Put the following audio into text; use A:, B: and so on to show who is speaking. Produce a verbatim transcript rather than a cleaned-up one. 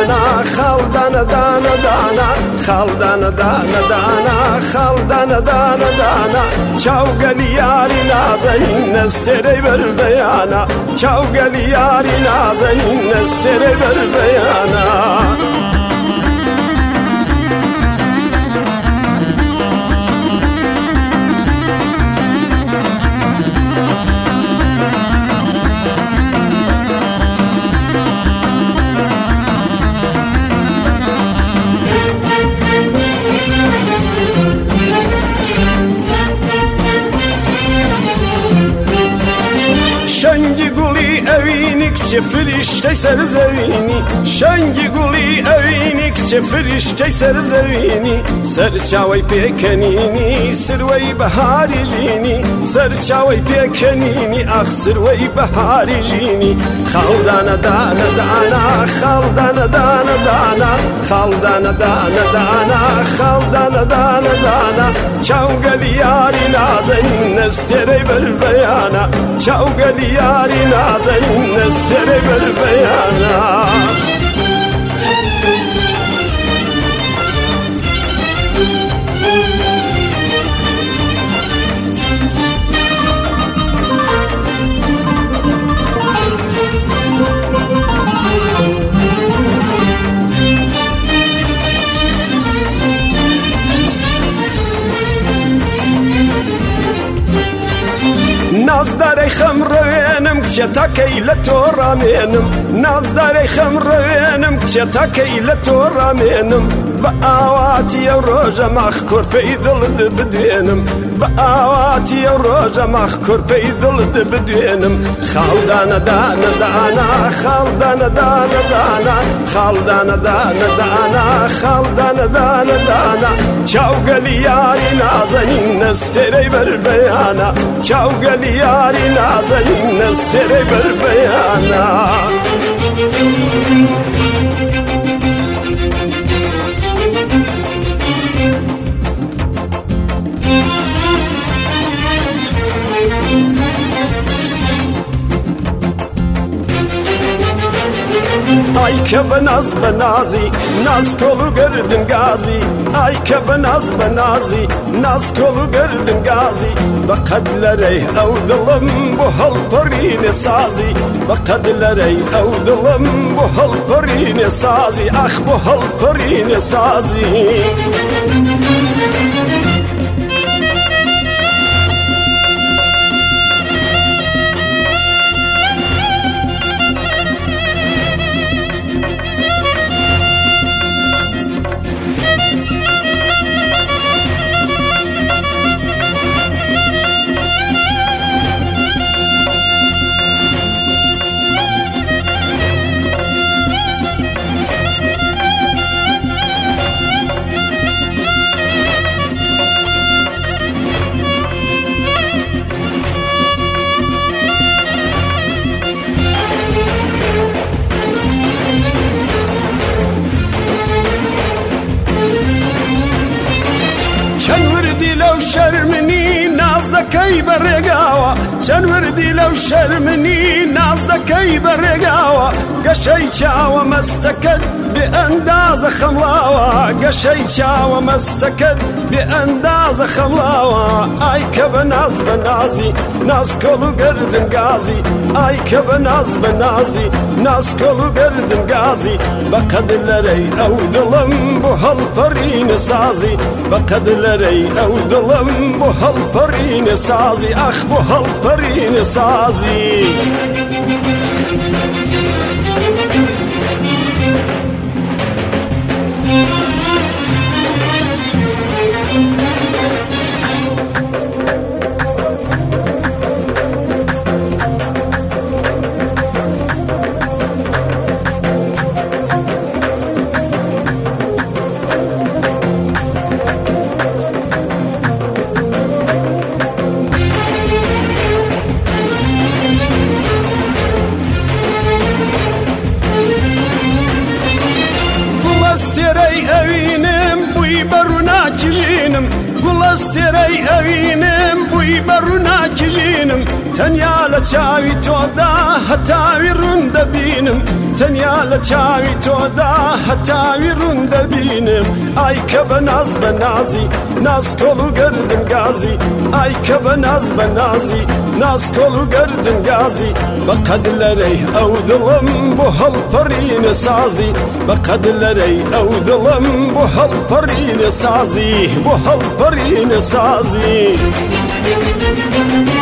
A: دانا خاڵ دانە دانە دانا خاڵ دانە دانە دانا خاڵ دانە دانە دانا چاوگەلی یاری نازەنین نەستێرەی بەربەیانە چاوگەلی یاری نازەنین نەستێرەی بەربەیانە شەنگی گوڵی ئەوینی کچێ فریشتەی سەرزەوینی شەنگی گوڵی ئەوینی کچێ فریشتەی سەرزەوینی سەرچاوی پێکەنینی سروەی بەهاری ژینی سەرچاوی پێکەنینی ئاخ سروەی بەهاری ژینی خاڵ دانە دانە دانا خاڵ دانە دانە دانا خاڵ دانە دانە دانا خاڵ دانە دانە دانا چاوگەلی یاری نازەنین نەستێرەی بەربەیانە چاوگەلی یاری نازەنین نەستێرەی بەربەیانە نازدارەی خەمڕەوێنم کچێتەکەی لە تۆ ڕامێنم نازدارەی خەمڕەوێنم کچێتەکەی لە تۆ ڕامێنم بە ئاواتی ئەو ڕۆژە ماخ کۆرپەی دڵت بدوێنم بە ئاواتی ئەو ڕۆژە ماخ کۆرپەی دڵت بدوێنم خاڵ دانە دانە دانا خاڵ دانە دانە دانا خاڵ دانە دانە دانا خاڵ دانە دانە دانا چاوگەلی یاری نازەنین نەستێرەی بەربەیانە چاوگەلی یاری نازەنین نەستێرەی بەربەیانە ئای کە بە ناز بە نازی ناسکۆڵ و گردن گازی ئای کە بە ناز بە نازی ناسکۆڵ و گردن گازی بەقەد لەرەی ئەو دڵم بۆ هەڵپەڕینێ سازی بەقەد لەرەی ئەو دڵم بۆ هەڵپەڕینێ سازی ئاخ بۆ هەڵپەڕینێ سازی چەند وردی لەو شەرمنی ناز دەکەی بەڕێگاوە چەند وردی لەو شەرمنی ناز دەکەی بەڕێگاوە گەشەی چاوە مەستەکەت بێ ئەندازە خەمڵاوە گەشەی چاوە مەستەکەت بێ ئەندازە خەمڵاوە ئای کە بە ناز بە نازی ناسکۆڵ و گردن گازی ئای کە بە ناز بە نازی ناسکۆڵ و گردن گازی بەقەد لەرەی ئەو دڵم بۆ هەڵپەڕینە سازی بەقەد لەرەی ئەو دڵم بۆ هەڵپەڕینە سازی ئاخ بۆ هەڵپەڕینە سازی گوڵەستێرەی ئەوینم بووی بەڕوو ناکیژینم گوڵەستێرەی ئەوینم بووی بەڕوو ناکیژینم تەنیا لە چاوی تۆدا هەتاوی ڕوون دەبینم تەنیا لە چاوی تۆدا هەتاوی ڕوون دەبینم ئای کە بە ناز بە نازی ناسکۆڵ و گەردن گازی ئای کە بە ناز بە نازی ناسکۆڵ و گەردن گازی بەقەد لەرەی ئەو دڵم بۆ هەڵپەڕینە سازی بەقەد لەرەی ئەو دڵم بۆ هەڵپەڕینە سازی بۆ هەڵپەڕینە سازی